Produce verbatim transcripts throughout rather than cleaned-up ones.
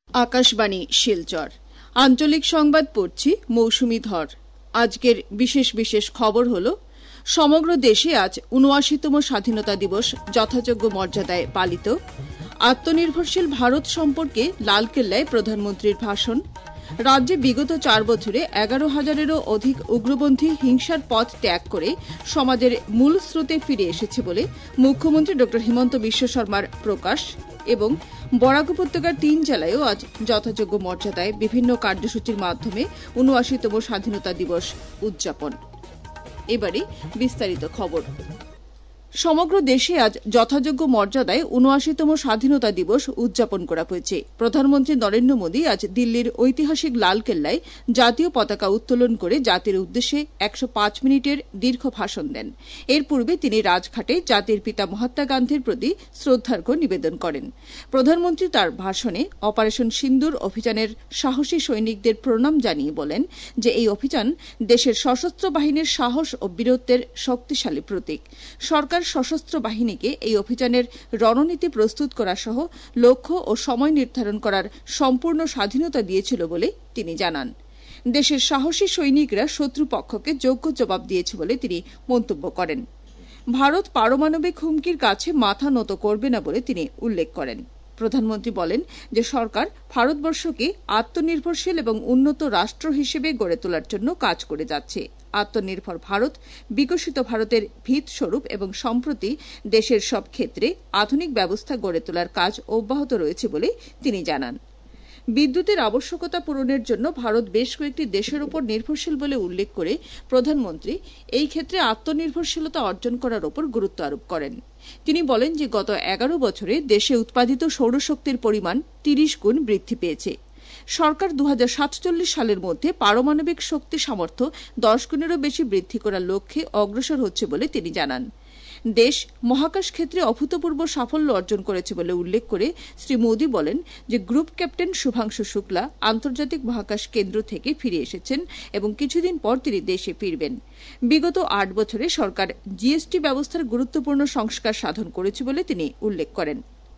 আকাশবাণী শিলচর আঞ্চলিক সংবাদ পড়ছি মৌসুমী ধর। আজকের বিশেষ বিশেষ খবর হল, সমগ্র দেশে আজ উনআশিতম স্বাধীনতা দিবস যথাযোগ্য মর্যাদায় পালিত। আত্মনির্ভরশীল ভারত সম্পর্কে লালকেল্লায় প্রধানমন্ত্রীর ভাষণ। রাজ্যে বিগত চার বছরে এগারো হাজারেরও অধিক উগ্রপন্থী হিংসার পথ ত্যাগ করে সমাজের মূল স্রোতে ফিরে এসেছে বলে মুখ্যমন্ত্রী ড হিমন্ত বিশ্ব শর্মার প্রকাশ। এবং বরাক উপত্যকার তিন জেলায়ও আজ যথাযোগ্য মর্যাদায় বিভিন্ন কার্যসূচির মাধ্যমে উনআশিতম স্বাধীনতা দিবস উদযাপন। এবারে বিস্তারিত খবর। সমগ্র দেশে আজ যথাযোগ্য মর্যাদায় উনআশিতম স্বাধীনতা দিবস উদযাপন করা হয়েছে। প্রধানমন্ত্রী নরেন্দ্র মোদী আজ দিল্লির ঐতিহাসিক লালকেল্লায় জাতীয় পতাকা উত্তোলন করে জাতির উদ্দেশ্যে একশো পাঁচ মিনিটের দীর্ঘ ভাষণ দেন। এর পূর্বে তিনি রাজঘাটে জাতির পিতা মহাত্মা গান্ধীর প্রতি শ্রদ্ধার্ঘ্য নিবেদন করেন। প্রধানমন্ত্রী তার ভাষণে অপারেশন সিন্দুর অভিযানের সাহসী সৈনিকদের প্রণাম জানিয়ে বলেন যে এই অভিযান দেশের সশস্ত্র বাহিনীর সাহস ও বীরত্বের শক্তিশালী প্রতীক। সরকার সশস্ত্র বাহিনীকে এই অভিযানের রণনীতি প্রস্তুত করা সহ লক্ষ্য ও সময় নির্ধারণ করার সম্পূর্ণ স্বাধীনতা দিয়েছিল বলে তিনি জানান। দেশের সাহসী সৈনিকরা শত্রুপক্ষকে যোগ্য জবাব দিয়েছে বলে তিনি মন্তব্য করেন। ভারত পারমাণবিক হুমকির কাছে মাথা নত করবে না বলে তিনি উল্লেখ করেন। প্রধানমন্ত্রী বলেন যে সরকার ভারতবর্ষকে আত্মনির্ভরশীল এবং উন্নত রাষ্ট্র হিসেবে গড়ে তোলার জন্য কাজ করে যাচ্ছে। আত্মনির্ভর ভারত বিকশিত ভারতের ভিত স্বরূপ এবং সম্প্রতি দেশের সব ক্ষেত্রে আধুনিক ব্যবস্থা গড়ে তোলার কাজ অব্যাহত রয়েছে বলে তিনি জানান। বিদ্যুতের আবশ্যকতা পূরণের জন্য ভারত বেশ কয়েকটি দেশের উপর নির্ভরশীল বলে উল্লেখ করে প্রধানমন্ত্রী এই ক্ষেত্রে আত্মনির্ভরশীলতা অর্জন করার উপর গুরুত্ব আরোপ করেন। তিনি বলেন যে গত এগারো বছরে দেশে উৎপাদিত সৌরশক্তির পরিমাণ তিরিশ গুণ বৃদ্ধি পেয়েছে। সরকার দু হাজার সাতচল্লিশ সালের মধ্যে পারমাণবিক শক্তি সামর্থ্য দশ গুণেরও বেশি বৃদ্ধি করার লক্ষ্যে অগ্রসর হচ্ছে বলে তিনি জানান। দেশ মহাকাশ ক্ষেত্রে অভূতপূর্ব সাফল্য অর্জন করেছে বলে উল্লেখ করে শ্রী মোদী বলেন যে গ্রুপ ক্যাপ্টেন শুভাংশু শুক্লা আন্তর্জাতিক মহাকাশ কেন্দ্র থেকে ফিরে এসেছেন এবং কিছুদিন পর তিনি দেশে ফিরবেন। বিগত আট বছরে সরকার জিএসটি ব্যবস্থার গুরুত্বপূর্ণ সংস্কার সাধন করেছে বলে তিনি উল্লেখ করেন।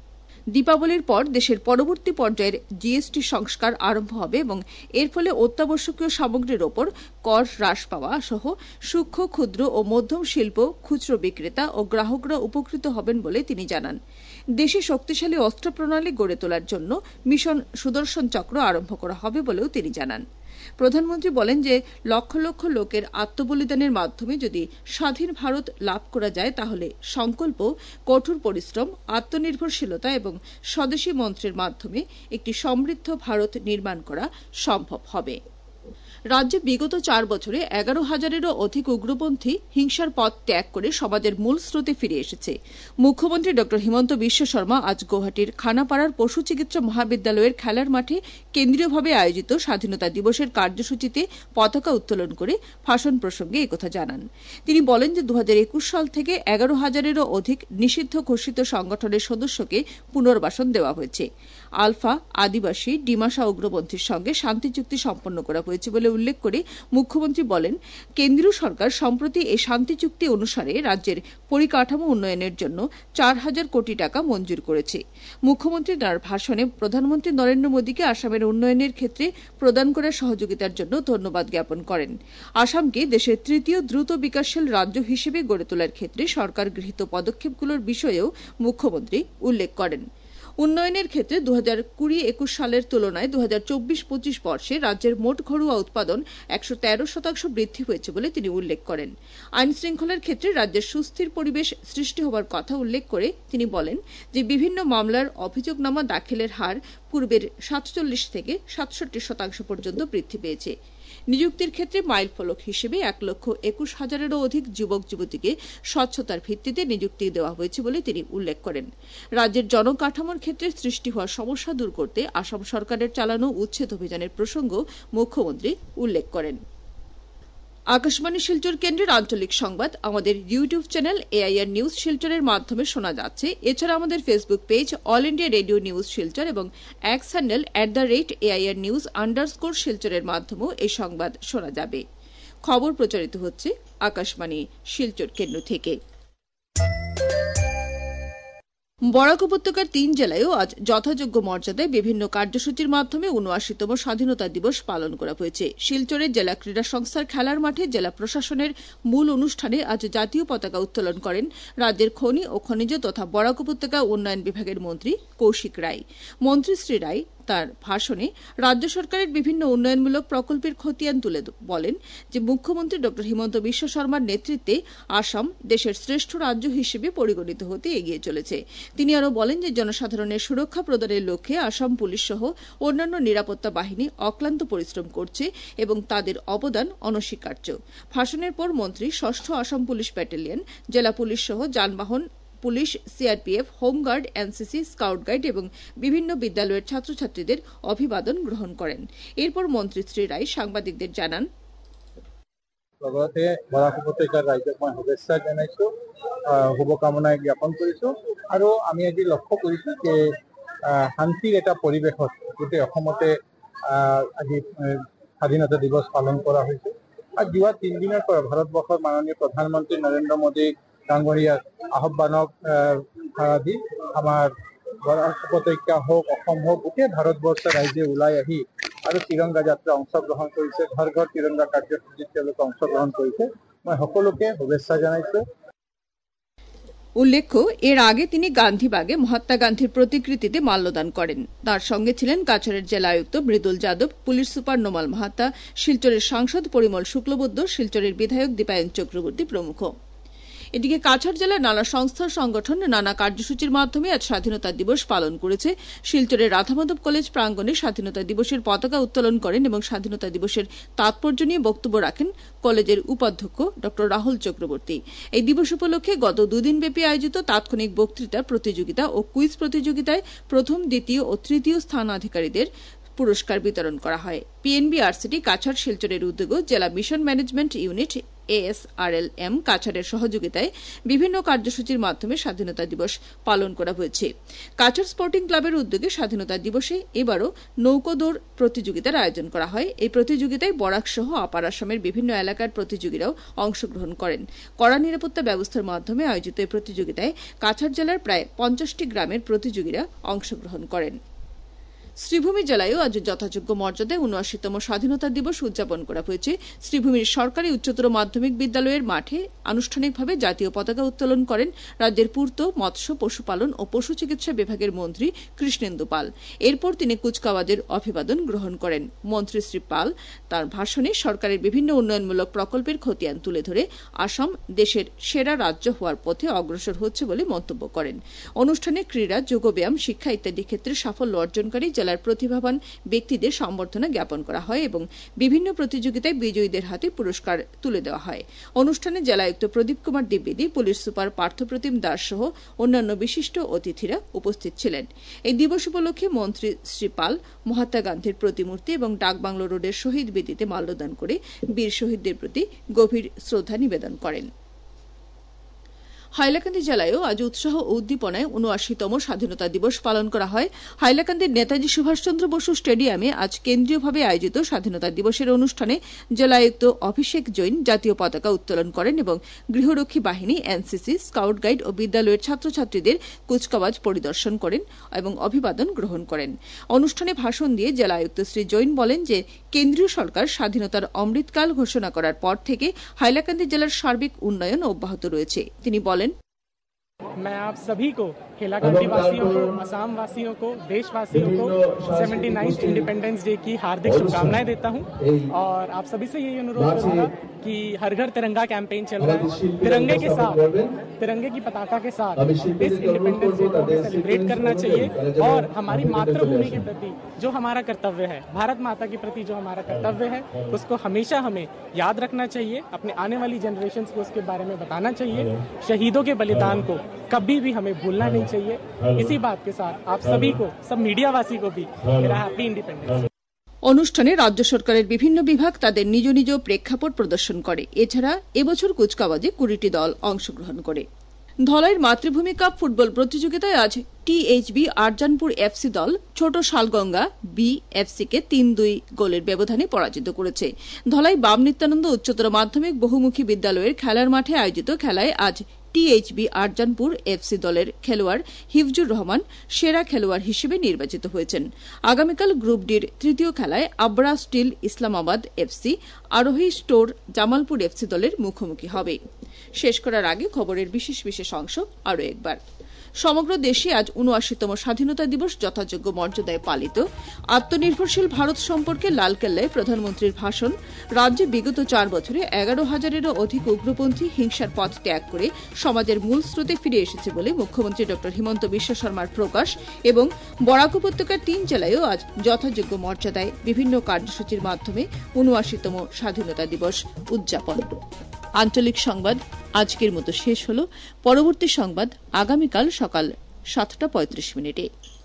দীপাবলির পর দেশের পরবর্তী পর্যায়ের জিএসটি সংস্কার আরম্ভ হবে এবং এর ফলে অত্যাবশ্যকীয় সামগ্রীর ওপর কর হ্রাস পাওয়া সহ সূক্ষ্ম ক্ষুদ্র ও মধ্যম শিল্প, খুচরো বিক্রেতা ও গ্রাহকরা উপকৃত হবেন বলে তিনি জানান। দেশে শক্তিশালী অস্ত্র প্রণালী গড়ে তোলার জন্য মিশন সুদর্শন চক্র আরম্ভ করা হবে বলেও তিনি জানান। প্রধানমন্ত্রী বলেন যে লক্ষ লক্ষ লোকের আত্মবলিদানের মাধ্যমে যদি স্বাধীন ভারত লাভ করা যায় তাহলে সংকল্প, কঠোর পরিশ্রম, আত্মনির্ভরশীলতা এবং স্বদেশী মন্ত্রের মাধ্যমে একটি সমৃদ্ধ ভারত নির্মাণ করা সম্ভব হবে। রাজ্যে বিগত চার বছরে এগারো হাজারেরও অধিক উগ্রপন্থী হিংসার পথ ত্যাগ করে সমাজের মূল স্রোতে ফিরে এসেছে। মুখ্যমন্ত্রী ড হিমন্ত বিশ্ব শর্মা আজ গুয়াহাটির খানাপাড়ার পশু চিকিৎসা মহাবিদ্যালয়ের খেলার মাঠে কেন্দ্রীয়ভাবে আয়োজিত স্বাধীনতা দিবসের কার্যসূচিতে পতাকা উত্তোলন করে ভাষণ প্রসঙ্গে একথা জানান। তিনি বলেন যে দু হাজার একুশ সাল থেকে এগারো হাজারেরও অধিক নিষিদ্ধ ঘোষিত সংগঠনের সদস্যকে পুনর্বাসন দেওয়া হয়েছে। আলফা, আদিবাসী, ডিমাসা উগ্রপন্থীর সঙ্গে শান্তি চুক্তি সম্পন্ন করা হয়েছে বলে উল্লেখ করে মুখ্যমন্ত্রী বলেন কেন্দ্রীয় সরকার সম্প্রতি এই শান্তি চুক্তি অনুসারে রাজ্যের পরিকাঠামো উন্নয়নের জন্য চার হাজার কোটি টাকা মঞ্জুর করেছে। মুখ্যমন্ত্রী তাঁর ভাষণে প্রধানমন্ত্রী নরেন্দ্র মোদীকে আসামের উন্নয়নের ক্ষেত্রে প্রদান করা সহযোগিতার জন্য ধন্যবাদ জ্ঞাপন করেন। আসামকে দেশের তৃতীয় দ্রুত বিকাশশীল রাজ্য হিসেবে গড়ে তোলার ক্ষেত্রে সরকার গৃহীত পদক্ষেপগুলোর বিষয়েও মুখ্যমন্ত্রী উল্লেখ করেন। উন্নয়নের ক্ষেত্রে দু হাজার কুড়ি একুশ সালের তুলনায় দু হাজার চব্বিশ পঁচিশ বর্ষে রাজ্যের মোট ঘরোয়া উৎপাদন একশো তেরো শতাংশ বৃদ্ধি হয়েছে বলে তিনি উল্লেখ করেন। আইন শৃঙ্খলার ক্ষেত্রে রাজ্যের সুস্থির পরিবেশ সৃষ্টি হওয়ার কথা উল্লেখ করে তিনি বলেন যে বিভিন্ন মামলার অভিযোগনামা দাখিলের হার পূর্বের সাতচল্লিশ থেকে সাতষট্টি শতাংশ পর্যন্ত বৃদ্ধি পেয়েছে। নিযুক্তির ক্ষেত্রে মাইল ফলক হিসেবে এক লক্ষ একুশ হাজারেরও অধিক যুবক যুবতীকে স্বচ্ছতার ভিত্তিতে নিযুক্তি দেওয়া হয়েছে বলে তিনি উল্লেখ করেন। রাজ্যের জনকাঠামোর ক্ষেত্রে সৃষ্টি হওয়া সমস্যা দূর করতে আসাম সরকারের চালানো উচ্ছেদ অভিযানের প্রসঙ্গ মুখ্যমন্ত্রী উল্লেখ করেন। আকাশবাণী শিলচর কেন্দ্রের আঞ্চলিক সংবাদ আমাদের ইউটিউব চ্যানেল এআইআর নিউজ শিলচরের মাধ্যমে শোনা যাচ্ছে। এছাড়া আমাদের Facebook page All India Radio News Silchar এবং X handle at the rate AIR news underscore শিলচরের মাধ্যমেও এই সংবাদ শোনা যাবে। খবর প্রচারিত হচ্ছে আকাশবাণী শিলচর কেন্দ্র থেকে। বরাক উপত্যকার তিন জেলায়ও আজ যথাযোগ্য মর্যাদায় বিভিন্ন কার্যসূচির মাধ্যমে উনআশিতম স্বাধীনতা দিবস পালন করা হয়েছে। শিলচরের জেলা ক্রীড়া সংস্থার খেলার মাঠে জেলা প্রশাসনের মূল অনুষ্ঠানে আজ জাতীয় পতাকা উত্তোলন করেন রাজ্যের খনি ও খনিজ তথা বরাক উপত্যকা উন্নয়ন বিভাগের মন্ত্রী কৌশিক রায়। মন্ত্রী শ্রী রায় তার ভাষণে রাজ্য সরকারের বিভিন্ন উন্নয়নমূলক প্রকল্পের খতিয়ান তুলে বলেন যে মুখ্যমন্ত্রী ড হিমন্ত বিশ্ব শর্মার নেতৃত্বে আসাম দেশের শ্রেষ্ঠ রাজ্য হিসেবে পরিগণিত হতে এগিয়ে চলেছে। তিনি আরও বলেন যে জনসাধারণের সুরক্ষা প্রদানের লক্ষ্যে আসাম পুলিশ সহ অন্যান্য নিরাপত্তা বাহিনী অক্লান্ত পরিশ্রম করছে এবং তাদের অবদান অনস্বীকার্য। ভাষণের পর মন্ত্রী ষষ্ঠ আসাম পুলিশ ব্যাটালিয়ন, জেলা পুলিশ সহ যানবাহন police, CRPF, home guard, NCC, scout guide এবং বিভিন্ন বিদ্যালয়ের ছাত্রছাত্রীদের অভিবাদন গ্রহণ করেন। এরপর মন্ত্রী শ্রী রায় সাংবাদিকদের জানান, লগতে বৰাক উপত্যকাৰ ৰাইজক মই শুভেচ্ছা জনাইছো, শুভকামনা জ্ঞাপন কৰিছো আৰু আমি আজি লক্ষ্য কৰিছো যে শান্তিৰ এটা পৰিৱেশত গোটেই অসমতে আজি স্বাধীনতা দিৱস পালন কৰা হৈছে। আৰু যোৱা তিনিদিনৰ পৰা ভাৰতবৰ্ষৰ মাননীয় প্ৰধানমন্ত্ৰী নৰেন্দ্ৰ মোদী ডাঙৰীয়াৰ আহ্বানক দি আমাৰ বৰাক উপত্যকা হওক, অসম হওক, গোটেই ভাৰতবৰ্ষৰ ৰাইজে ওলাই আহি আৰু তিৰংগা যাত্ৰা অংশগ্ৰহণ কৰিছে, ঘৰ ঘৰ তিৰংগা কাৰ্যসূচীত তেওঁলোকে অংশগ্ৰহণ কৰিছে। মই সকলোকে শুভেচ্ছা জনাইছো। উল্লেখ্য, এর আগে তিনি গান্ধীবাগে মহাত্মা গান্ধীর প্রতিকৃতিতে মাল্যদান করেন। তার সঙ্গে ছিলেন কাছাড়ের জেলা আয়ুক্ত মৃদুল যাদব, পুলিশ সুপার নোমাল মাহাতা, শিলচরের সাংসদ পরিমল শুক্লবৈদ্য, শিলচরের বিধায়ক দীপায়ন চক্রবর্তী প্রমুখ। এদিকে কাছাড় জেলার নানা সংস্থা সংগঠন নানা কার্যসূচির মাধ্যমে আজ স্বাধীনতা দিবস পালন করেছে। শিলচরের রাধামাধব কলেজ প্রাঙ্গণে স্বাধীনতা দিবসের পতাকা উত্তোলন করেন এবং স্বাধীনতা দিবসের তাৎপর্য নিয়ে বক্তব্য রাখেন কলেজের উপাধ্যক্ষ ড রাহুল চক্রবর্তী। এই দিবস উপলক্ষে গত দুদিনব্যাপী আয়োজিত তাৎক্ষণিক বক্তৃতা প্রতিযোগিতা ও কুইজ প্রতিযোগিতায় প্রথম, দ্বিতীয় ও তৃতীয় স্থানাধিকারীদের পুরস্কার বিতরণ করা হয়। পিএনবিআরসিটি কাছাড় শিলচরের উদ্যোগে জেলা মিশন ম্যানেজমেন্ট ইউনিট এএসআরএলএম কাছাড়ের সহযোগিতায় বিভিন্ন কার্যসূচির মাধ্যমে স্বাধীনতা দিবস পালন করা হয়েছে। কাছাড় স্পোর্টিং ক্লাবের উদ্যোগে স্বাধীনতা দিবসে এবারও নৌকোদৌড় প্রতিযোগিতার আয়োজন করা হয়। এই প্রতিযোগিতায় বরাক সহ আপার আসামের বিভিন্ন এলাকার প্রতিযোগীরাও অংশগ্রহণ করেন। কড়া নিরাপত্তা ব্যবস্থার মাধ্যমে আয়োজিত এই প্রতিযোগিতায় কাছাড় জেলার প্রায় পঞ্চাশটি গ্রামের প্রতিযোগীরা অংশগ্রহণ করেন। শ্রীভূমি জেলায়ও আজ যথাযোগ্য মর্যাদায় উনআশিতম স্বাধীনতা দিবস উদযাপন করা হয়েছে। শ্রীভূমির সরকারি উচ্চতর মাধ্যমিক বিদ্যালয়ের মাঠে আনুষ্ঠানিকভাবে জাতীয় পতাকা উত্তোলন করেন রাজ্যের পূর্ত, মৎস্য, পশুপালন ও পশু চিকিৎসা বিভাগের মন্ত্রী কৃষ্ণেন্দু পাল। এরপর তিনি কুচকাওয়াজের অভিবাদন গ্রহণ করেন। মন্ত্রী শ্রী পাল তাঁর ভাষণে সরকারের বিভিন্ন উন্নয়নমূলক প্রকল্পের খতিয়ান তুলে ধরে আসাম দেশের সেরা রাজ্য হওয়ার পথে অগ্রসর হচ্ছে বলে মন্তব্য করেন। অনুষ্ঠানে ক্রীড়া, যোগব্যায়াম, শিক্ষা ইত্যাদি ক্ষেত্রে সাফল্য অর্জনকারী জেলার প্রতিভাবান ব্যক্তিদের সম্বর্ধনা জ্ঞাপন করা হয় এবং বিভিন্ন প্রতিযোগিতায় বিজয়ীদের হাতে পুরস্কার তুলে দেওয়া হয়। অনুষ্ঠানে জেলা আয়ুক্ত প্রদীপ কুমার দ্বিবেদী, পুলিশ সুপার পার্থপ্রতিম দাস সহ অন্যান্য বিশিষ্ট অতিথিরা উপস্থিত ছিলেন। এই দিবস উপলক্ষে মন্ত্রী শ্রী পাল মহাত্মা গান্ধীর প্রতিমূর্তি এবং ডাকবাংলো রোডের শহীদ বেদিতে মাল্যদান করে বীর শহীদদের প্রতি গভীর শ্রদ্ধা নিবেদন করেন। হাইলাকান্দি জেলায়ও আজ উৎসাহ ও উদ্দীপনায় উনআশিতম স্বাধীনতা দিবস পালন করা হয়। হাইলাকান্দির নেতাজী সুভাষচন্দ্র বসু স্টেডিয়ামে আজ কেন্দ্রীয়ভাবে আয়োজিত স্বাধীনতা দিবসের অনুষ্ঠানে জেলা আয়ুক্ত অভিষেক জৈন জাতীয় পতাকা উত্তোলন করেন এবং গৃহরক্ষী বাহিনী, এনসিসি, স্কাউট গাইড ও বিদ্যালয়ের ছাত্রছাত্রীদের কুচকাওয়াজ পরিদর্শন করেন এবং অভিবাদন গ্রহণ করেন। অনুষ্ঠানে ভাষণ দিয়ে জেলা আয়ুক্ত শ্রী জৈন বলেন যে কেন্দ্রীয় সরকার স্বাধীনতার অমৃতকাল ঘোষণা করার পর থেকে হাইলাকান্দি জেলার সার্বিক উন্নয়ন অব্যাহত রয়েছে। তিনি বলেন, मैं आप सभी को हैलाकांडी वासियों को, असम वासियों को, देशवासियों को सेवेंटी नाइन्थ इंडिपेंडेंस डे की हार्दिक शुभकामनाएं देता हूं और आप सभी से यही अनुरोध करूंगा कि हर घर तिरंगा कैंपेन चल रहा है। तिरंगे के साथ, तिरंगे की पताका के साथ इस इंडिपेंडेंस डे को सेलिब्रेट करना चाहिए और हमारी मातृभूमि के प्रति जो हमारा कर्तव्य है, भारत माता के प्रति जो हमारा कर्तव्य है, उसको हमेशा हमें याद रखना चाहिए। अपने आने वाली जनरेशन को उसके बारे में बताना चाहिए। शहीदों के बलिदान को कभी भी हमें भूलना नहीं चाहिए। इसी बात के साथ आप सभी को, सब मीडिया वासी को भी मेरा हैप्पी इंडिपेंडेंस। অনুষ্ঠানে রাজ্য সরকারের বিভিন্ন বিভাগ তাদের নিজ নিজ প্রেক্ষাপট প্রদর্শন করে। এছাড়া এবছর কুচকাওয়াজে কুড়িটি দল অংশগ্রহণ করে। ধলাইয়ের মাতৃভূমি কাপ ফুটবল প্রতিযোগিতায় আজ টিএইচবি আরজানপুর এফসি দল ছোট শালগঙ্গা বি এফসিকে তিন দুই গোলের ব্যবধানে পরাজিত করেছে। ধলাই বাম নিত্যানন্দ উচ্চতর মাধ্যমিক বহুমুখী বিদ্যালয়ের খেলার মাঠে আয়োজিত খেলায় আজ টিএইচবি আরজানপুর এফসি দলের খেলোয়াড় হিফজুর রহমান সেরা খেলোয়াড় হিসেবে নির্বাচিত হয়েছেন। আগামীকাল গ্রুপ ডির তৃতীয় খেলায় Abra steel Islamabad FC Arohi store Jamalpur FC দলের মুখোমুখি হবে। শেষ করার আগে খবরের বিশেষ বিশেষ অংশ আরও একবার। সমগ্র দেশে আজ উনআশিতম স্বাধীনতা দিবস যথাযোগ্য মর্যাদায় পালিত। আত্মনির্ভরশীল ভারত সম্পর্কে লালকেল্লায় প্রধানমন্ত্রীর ভাষণ। রাজ্যে বিগত চার বছরে এগারো হাজারেরও অধিক উগ্রপন্থী হিংসার পথ ত্যাগ করে সমাজের মূল স্রোতে ফিরে এসেছে বলে মুখ্যমন্ত্রী ড হিমন্ত বিশ্ব শর্মার প্রকাশ। এবং বরাক উপত্যকার তিন জেলায়ও আজ যথাযোগ্য মর্যাদায় বিভিন্ন কার্যসূচির মাধ্যমে উনআশিতম স্বাধীনতা দিবস উদযাপন। আঞ্চলিক সংবাদ আজকের মতো শেষ হল। পরবর্তী সংবাদ আগামীকাল সকাল সাতটা পঁয়ত্রিশ মিনিটে।